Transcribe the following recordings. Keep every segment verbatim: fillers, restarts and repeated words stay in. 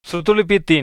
শ্রুতলিপি তিন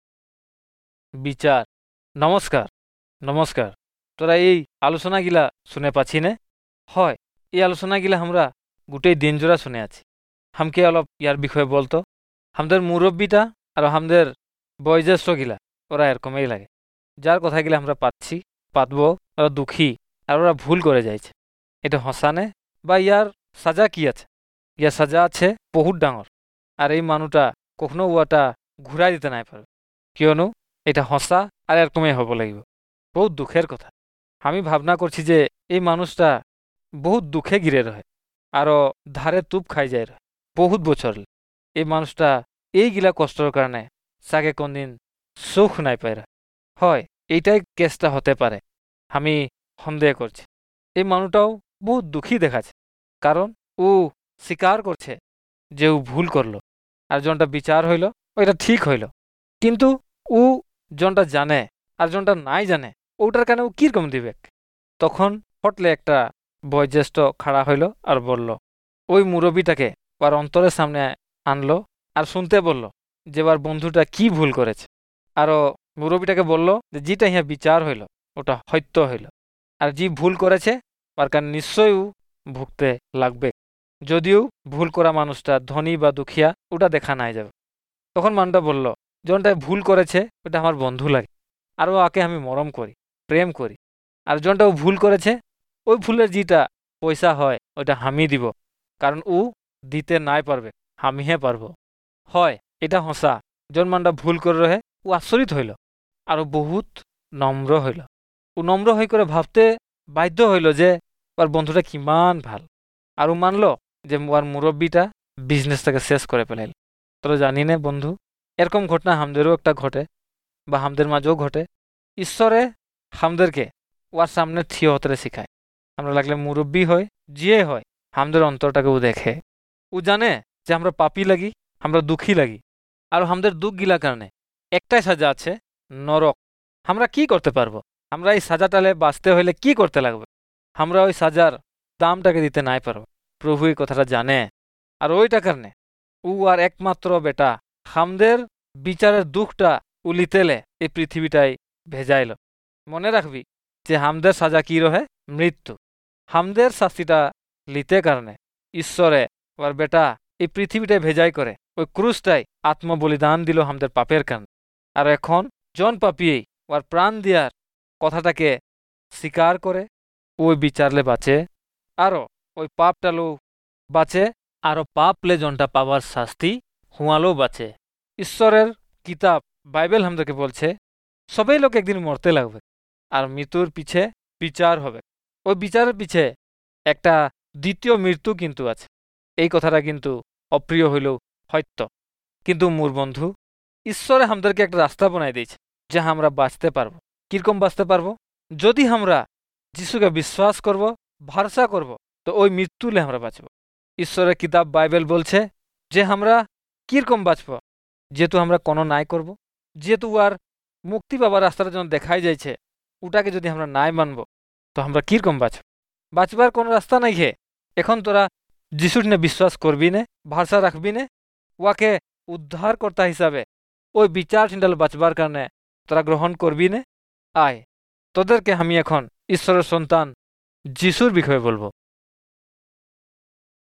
বিচার। নমস্কার নমস্কার তোরা এই আলোচনাগিলা শুনে পাচ্ছি নে? হয়, এই আলোচনাগিলা আমরা গোটেই দিনজোড়া শুনে আছি। হামকে অলপ ইয়ার বিষয়ে বলতো। আমাদের মুরব্বীটা আর আমাদের বয়োজ্যেষ্ঠগিলা ওরা এরকমই লাগে, যার কথাগুলো আমরা পাচ্ছি পাতবো, ওরা দুঃখী আর ওরা ভুল করে যাইছে। এটা হসানে বা ইয়ার সাজা কি আছে? ইয়ার সাজা আছে বহুত ডাঙর, আর এই মানুষটা কখনো ওটা ঘুরাই দিতে নাই পারবে, কিয়নো এটা হসা আর এরকমই হব লাগিব। বহুত দুঃখের কথা। আমি ভাবনা করছি যে এই মানুষটা বহুত দুঃখে গিরে রহে, আরও ধারে তুপ খাই যায় রহে বহুত বছর। এই মানুষটা এইগিলা কষ্টর কারণে সাগে কোনদিন সুখ নাই পায়। হয়, এইটাই কেসটা হতে পারে, আমি সন্দেহ করছি। এই মানুষটাও বহুত দুঃখী দেখাচ্ছে, কারণ ও স্বীকার করছে যে ও ভুল করলো, আর জনটা বিচার হইল ওইটা ঠিক হইল। কিন্তু ও জনটা জানে আর জনটা নাই জানে, ওটার কারণে ও কীরকম দিবে? তখন হটলে একটা বয়োজ্যেষ্ঠ খাড়া হইল আর বলল, ওই মুরব্বীটাকে ওর অন্তরের সামনে আনলো আর শুনতে বলল যে ওর বন্ধুটা কি ভুল করেছে। আরও মুরব্বীটাকে বলল যে যেটা ইহা বিচার হইল ওটা সত্য হইল, আর যে ভুল করেছে ওর কারণে নিশ্চয়ই ভুগতে লাগবে, যদিও ভুল করা মানুষটা ধনী বা দুখিয়া ওটা দেখা নাই যাবে। তখন মানুষটা বলল, জনটা ভুল করেছে ওটা আমার বন্ধু লাগে, আর ও আকে আমি মরম করি, প্রেম করি। আর জনটা ও ভুল করেছে, ওই ভুলের যেটা পয়সা হয় ওইটা আমি দিব, কারণ ও দিতে নাই পারবে, আমিহে পারব। হয়, এটা হসা। জন মানটা ভুল করে রহে ও আশ্চর্যিত হইল, আরও বহুত নম্র হইল। ও নম্র হয়ে করে ভাবতে বাধ্য হইল যে ওর বন্ধুটা কিমান ভাল, আর ও মানল যে ওর মুরব্বীটা বিজনেসটাকে শেষ করে ফেলাইল। তোরা জানি না বন্ধু, এরকম ঘটনা আমাদেরও একটা ঘটে বা আমাদের মাঝেও ঘটে। ঈশ্বরে আমাদেরকে ওর সামনে থিয় হতে শিখায়। আমরা লাগলে মুরব্বী হয়, যে হয়, আমাদের অন্তরটাকে ও দেখে। ও জানে যে আমরা পাপি লাগি, আমরা দুঃখী লাগি, আর আমাদের দুঃখ গিলা কারণে একটাই সাজা আছে, নরক। আমরা কি করতে পারবো? আমরা এই সাজাটালে বাঁচতে হইলে কি করতে লাগবে? আমরা ওই সাজার দামটাকে দিতে নাই পারবো। প্রভু এই কথাটা জানে, আর ওইটা কারণে ও আর একমাত্র বেটা আমাদের বিচারের দুঃখটা উলিতেলে এই পৃথিবীটাই ভেজাইল। মনে রাখবি যে আমাদের সাজা কি রহে? মৃত্যু। আমাদের শাস্তিটা লিতে কারণে ঈশ্বরে ওর বেটা এই পৃথিবীটাই ভেজাই করে ওই ক্রুশটাই আত্মবলিদান দিল আমাদের পাপের কারণে। আর এখন জন পাপিয়েই ওর প্রাণ দিয়ার কথাটাকে স্বীকার করে ওই বিচারলে বাঁচে, আরও ওই পাপটালো বাঁচে, আরও পাপলে জনটা পাওয়ার শাস্তি হুঁয়ালেও বাঁচে। ঈশ্বরের কিতাব বাইবেল আমাদেরকে বলছে সবাই লোক একদিন মরতে লাগবে, আর মৃত্যুর পিছে বিচার হবে। ওই বিচারের পিছে একটা দ্বিতীয় মৃত্যু কিন্তু আছে। এই কথাটা কিন্তু অপ্রিয় হইলেও সত্য। কিন্তু মোর বন্ধু, ঈশ্বরে আমাদেরকে একটা রাস্তা বানাই দিয়েছে যে আমরা বাঁচতে পারবো। কিরকম বাঁচতে পারবো? যদি আমরা যিশুকে বিশ্বাস করব, ভরসা করব, তো ওই মৃত্যুলে আমরা বাঁচব। ঈশ্বরের কিতাব বাইবেল বলছে যে আমরা কিরকম বাঁচব, যেহেতু আমরা কোনো নাই করব, যেহেতু আর মুক্তি পাবার রাস্তাটা যখন দেখাই যাইছে ওটাকে যদি আমরা নাই মানব, তো আমরা কিরকম বাঁচব? বাঁচবার কোনো রাস্তা নাই ঘে। এখন তোরা যিশুর নে বিশ্বাস করবি নে, ভরসা রাখবি নে, ওয়াকে উদ্ধারকর্তা হিসাবে ওই বিচার ঠিন্ডাল বাঁচবার কারণে তোরা গ্রহণ করবি নে। আয়, তোদেরকে আমি এখন ঈশ্বরের সন্তান যিশুর বিষয়ে বলবো।